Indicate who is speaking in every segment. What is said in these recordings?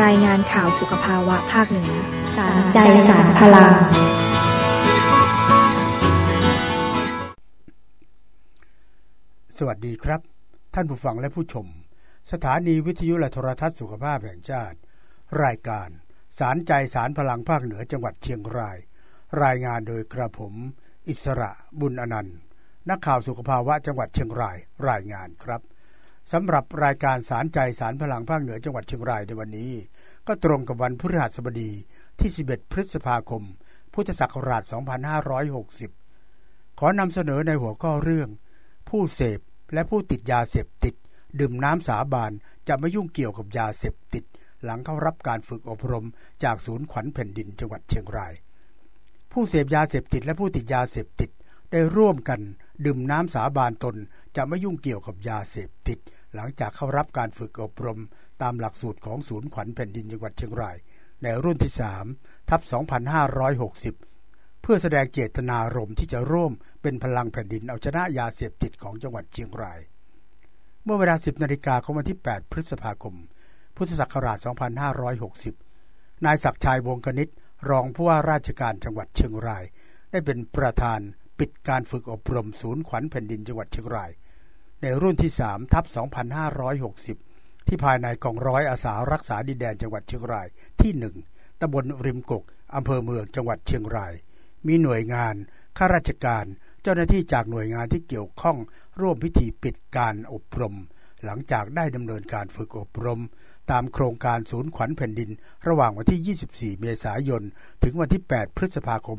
Speaker 1: ายงานข่าวสุขภาวะภาคเหนือ
Speaker 2: สารใจสารพลัง
Speaker 3: สวัสดีครับท่านผู้ฟังและผู้ชมสถานีวิทยุและโทรทัศน์สุขภาพแห่งชาติรายการสารใจสารพลังภาคเหนือจังหวัดเชียงรายรายงานโดยกระผมอิสระบุญอนันต์นักข่าวสุขภาวะจังหวัดเชียงรายรายงานครับสำหรับรายการสารใจสารพลังภาคเหนือจังหวัดเชียงรายในวันนี้ก็ตรงกับวันพฤหัสบดีที่11พฤษภาคมพุทธศักราช2560ขอนำเสนอในหัวข้อเรื่องผู้เสพและผู้ติดยาเสพติดดื่มน้ำสาบานจะไม่ยุ่งเกี่ยวกับยาเสพติดหลังเข้ารับการฝึกอบรมจากศูนย์ขวัญแผ่นดินจังหวัดเชียงรายผู้เสพยาเสพติดและผู้ติดยาเสพติดได้ร่วมกันดื่มน้ำสาบานตนจะไม่ยุ่งเกี่ยวกับยาเสพติดหลังจากเข้ารับการฝึกอบรมตามหลักสูตรของศูนย์ขวัญแผ่นดินจังหวัดเชียงรายในรุ่นที่3/2560เพื่อแสดงเจตนารมณ์ที่จะร่วมเป็นพลังแผ่นดินเอาชนะยาเสพติดของจังหวัดเชียงรายเมื่อเวลา 10 นาฬิกาของวันที่8พฤษภาคมพุทธศักราช2560นายศักดิ์ชัยวงศ์กนิษฐ์รองผู้ว่าราชการจังหวัดเชียงรายได้เป็นประธานปิดการฝึกอบรมศูนย์ขวัญแผ่นดินจังหวัดเชียงรายในรุ่นที่3/2560ที่ภายในกองร้อยอาสารักษาดินแดนจังหวัดเชียงรายที่1ตำบลริมกกอำเภอเมืองจังหวัดเชียงรายมีหน่วยงานข้าราชการเจ้าหน้าที่จากหน่วยงานที่เกี่ยวข้องร่วมพิธีปิดการอบรมหลังจากได้ดำเนินการฝึกอบรมตามโครงการศูนย์ขวัญแผ่นดินระหว่างวันที่24เมษายนถึงวันที่8พฤษภาคม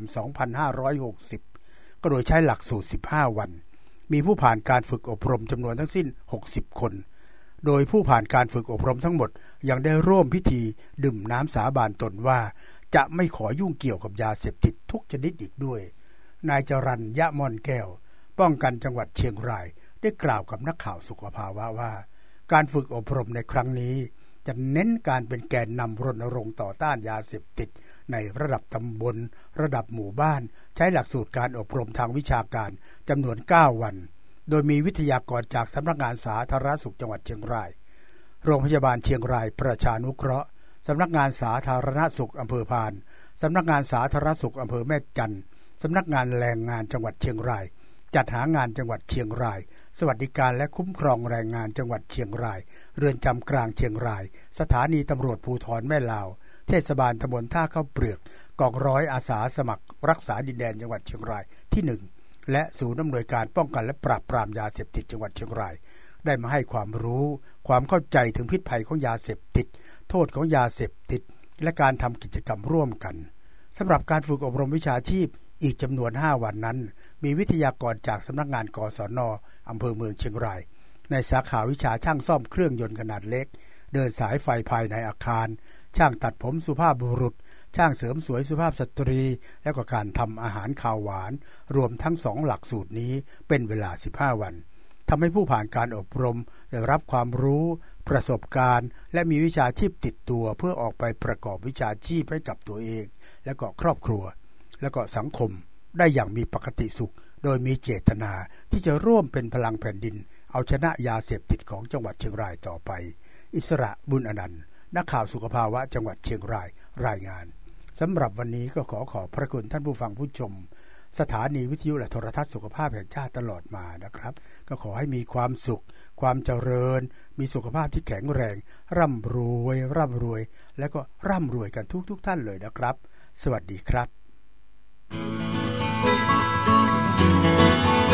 Speaker 3: 2560ก็โดยใช้หลักสูตร15วันมีผู้ผ่านการฝึกอบรมจำนวนทั้งสิ้น60คนโดยผู้ผ่านการฝึกอบรมทั้งหมดยังได้ร่วมพิธีดื่มน้ำสาบานตนว่าจะไม่ขอยุ่งเกี่ยวกับยาเสพติดทุกชนิดอีกด้วยนายจรัญยะม่อนแก้วป้องกันจังหวัดเชียงรายได้กล่าวกับนักข่าวสุขภาวะว่าการฝึกอบรมในครั้งนี้จะเน้นการเป็นแกนนำรณรงค์ต่อต้านยาเสพติดในระดับตำบลระดับหมู่บ้านใช้หลักสูตรการอบรมทางวิชาการจำนวน9วันโดยมีวิทยากรจากสำนักงานสาธารณสุขจังหวัดเชียงรายโรงพยาบาลเชียงรายประชานุเคราะห์สำนักงานสาธารณสุขอำเภอพานสำนักงานสาธารณสุขอำเภอแม่จันทร์สำนักงานแรงงานจังหวัดเชียงรายจัดหางานจังหวัดเชียงรายสวัสดิการและคุ้มครองแรงงานจังหวัดเชียงรายเรือนจำกลางเชียงรายสถานีตำรวจภูธรแม่ลาวเทศบาลตำบลท่าข้าวเปลือกกองร้อยอาสาสมัครรักษาดินแดนจังหวัดเชียงรายที่1และศูนย์อำนวยการป้องกันและปราบปรามยาเสพติดจังหวัดเชียงรายได้มาให้ความรู้ความเข้าใจถึงพิษภัยของยาเสพติดโทษของยาเสพติดและการทำกิจกรรมร่วมกันสำหรับการฝึกอบรมวิชาชีพอีกจำนวน5วันนั้นมีวิทยากรจากสำนักงานกศน.อำเภอเมืองเชียงรายในสาขาวิชาช่างซ่อมเครื่องยนต์ขนาดเล็กเดินสายไฟภายในอาคารช่างตัดผมสุภาพบุรุษช่างเสริมสวยสุภาพสตรีและก็การทำอาหารคาวหวานรวมทั้ง2หลักสูตรนี้เป็นเวลา15วันทำให้ผู้ผ่านการอบรมได้รับความรู้ประสบการณ์และมีวิชาชีพติดตัวเพื่อออกไปประกอบวิชาชีพให้กับตัวเองและก็ครอบครัวและก็สังคมได้อย่างมีปกติสุขโดยมีเจตนาที่จะร่วมเป็นพลังแผ่นดินเอาชนะยาเสพติดของจังหวัดเชียงรายต่อไปอิสระบุญอนันต์นักข่าวสุขภาวะจังหวัดเชียงรายรายงานสำหรับวันนี้ก็ขอบพระคุณท่านผู้ฟังผู้ชมสถานีวิทยุและโทรทัศน์สุขภาพแห่งชาติตลอดมานะครับก็ขอให้มีความสุขความเจริญมีสุขภาพที่แข็งแรงร่ำรวยและก็ร่ำรวยกันทุกท่านเลยนะครับสวัสดีครับ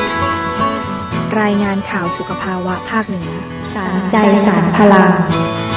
Speaker 1: รายงานข่าวสุขภาวะภาคเหนือ
Speaker 2: สารใจสารพลัง